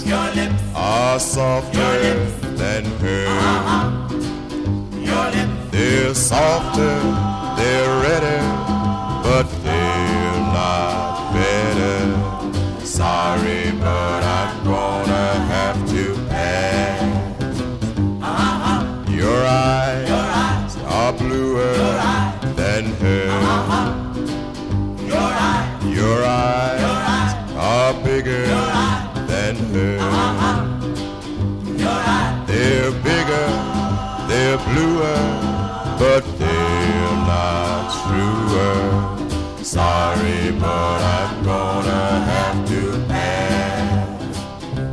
your lips are softer than hers. your lips They're softer, they're redder, but they're not better. Sorry, but I'm gonna have to pass. Your eyes are bluer than hers. Your eyes are bigger than hers. They're bigger, they're bluer, but they're not truer. Sorry, but I'm gonna